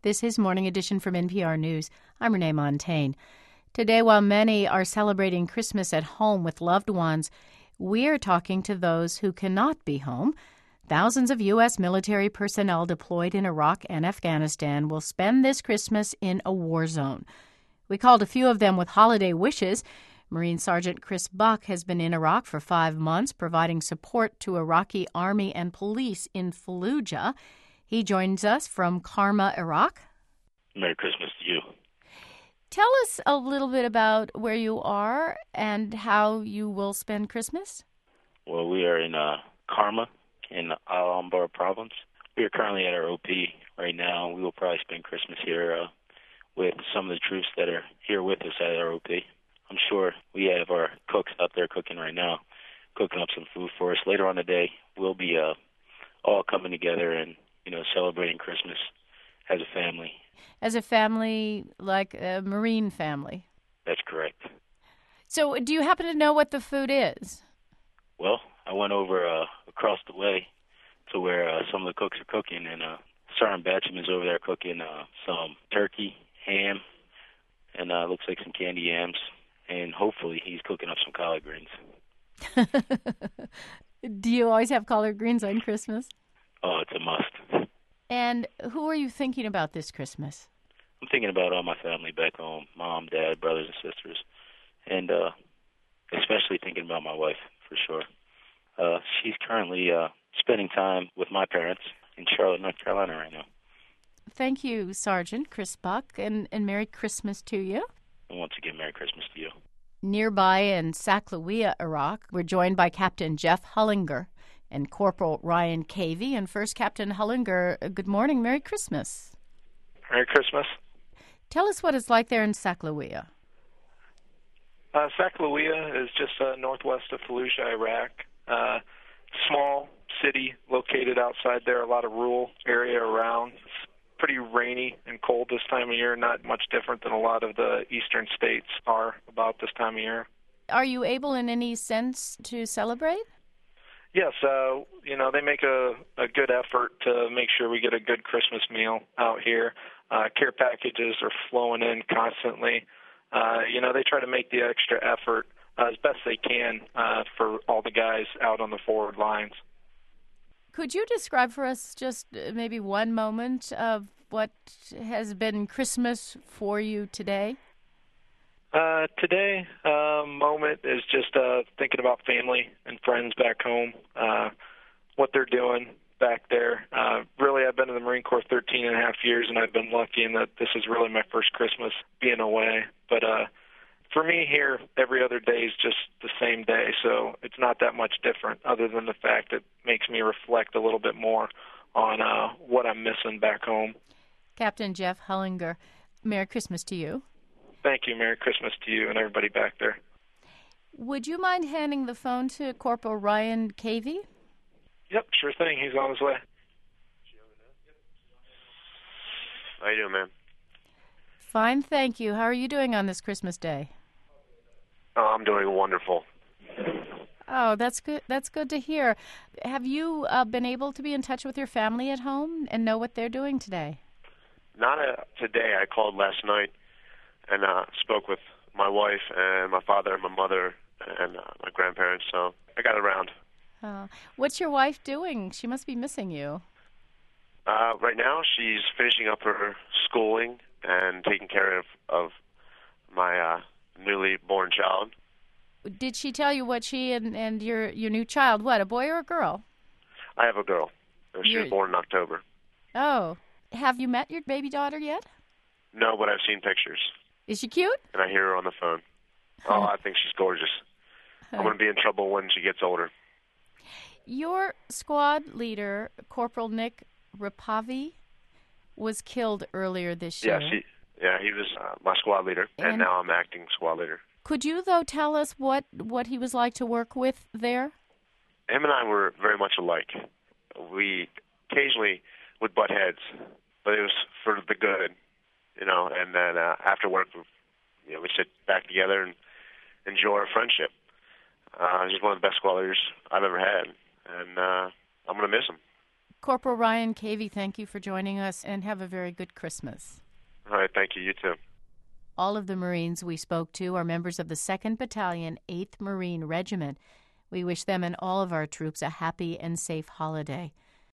This is Morning Edition from NPR News. I'm Renee Montaigne. Today, while many are celebrating Christmas at home with loved ones, we're talking to those who cannot be home. Thousands of U.S. military personnel deployed in Iraq and Afghanistan will spend this Christmas in a war zone. We called a few of them with holiday wishes. Marine Sergeant Chris Buck has been in Iraq for 5 months, providing support to Iraqi army and police in Fallujah. He joins us from Karma, Iraq. Merry Christmas to you. Tell us a little bit about where you are and how you will spend Christmas. Well, we are in Karma in Al-Anbar province. We are currently at our OP right now. We will probably spend Christmas here with some of the troops that are here with us at our OP. I'm sure we have our cooks out there cooking right now, cooking up some food for us. Later on today, we'll be all coming together and celebrating Christmas as a family. As a family, like a Marine family? That's correct. So do you happen to know what the food is? Well, I went over across the way to where some of the cooks are cooking, and Sergeant Batcham is over there cooking some turkey, ham, and looks like some candy yams, and hopefully he's cooking up some collard greens. Do you always have collard greens on Christmas? Oh, it's a must. And who are you thinking about this Christmas? I'm thinking about all my family back home, mom, dad, brothers and sisters, and especially thinking about my wife, for sure. She's currently spending time with my parents in Charlotte, North Carolina right now. Thank you, Sergeant Chris Buck, and Merry Christmas to you. And once again, Merry Christmas to you. Nearby in Saklawiya, Iraq, we're joined by Captain Jeff Hullinger and Corporal Ryan Cavey. And first, Captain Hullinger, good morning. Merry Christmas. Merry Christmas. Tell us what it's like there in Saklawiya. Saklawiya is just northwest of Fallujah, Iraq. Small city located outside there, a lot of rural area around. It's pretty rainy and cold this time of year, not much different than a lot of the eastern states are about this time of year. Are you able in any sense to celebrate? Yes, they make a good effort to make sure we get a good Christmas meal out here. Care packages are flowing in constantly. They try to make the extra effort as best they can for all the guys out on the forward lines. Could you describe for us just maybe one moment of what has been Christmas for you today? Today, moment is just thinking about family and friends back home, what they're doing back there. Really, I've been in the Marine Corps 13 and a half years, and I've been lucky in that this is really my first Christmas being away. But for me here, every other day is just the same day, so it's not that much different other than the fact it makes me reflect a little bit more on what I'm missing back home. Captain Jeff Hullinger, Merry Christmas to you. Thank you. Merry Christmas to you and everybody back there. Would you mind handing the phone to Corporal Ryan Cavey? Yep, sure thing. He's on his way. How you doing, man? Fine, thank you. How are you doing on this Christmas day? Oh, I'm doing wonderful. Oh, that's good. That's good to hear. Have you been able to be in touch with your family at home and know what they're doing today? Not today. I called last night and spoke with my wife and my father and my mother and my grandparents, so I got around. What's your wife doing? She must be missing you. Right now, she's finishing up her schooling and taking care of my newly born child. Did she tell you what she and your new child, what, a boy or a girl? I have a girl. She was born in October. Oh. Have you met your baby daughter yet? No, but I've seen pictures. Is she cute? And I hear her on the phone. Oh, I think she's gorgeous. I'm going to be in trouble when she gets older. Your squad leader, Corporal Nick Rapavi, was killed earlier this year. He was my squad leader, and now I'm acting squad leader. Could you, though, tell us what he was like to work with there? Him and I were very much alike. We occasionally would butt heads, but it was for the good, and then after work, we sit back together and enjoy our friendship. He's one of the best squad leaders I've ever had, and I'm going to miss him. Corporal Ryan Cavey, thank you for joining us, and have a very good Christmas. All right, thank you. You too. All of the Marines we spoke to are members of the 2nd Battalion, 8th Marine Regiment. We wish them and all of our troops a happy and safe holiday.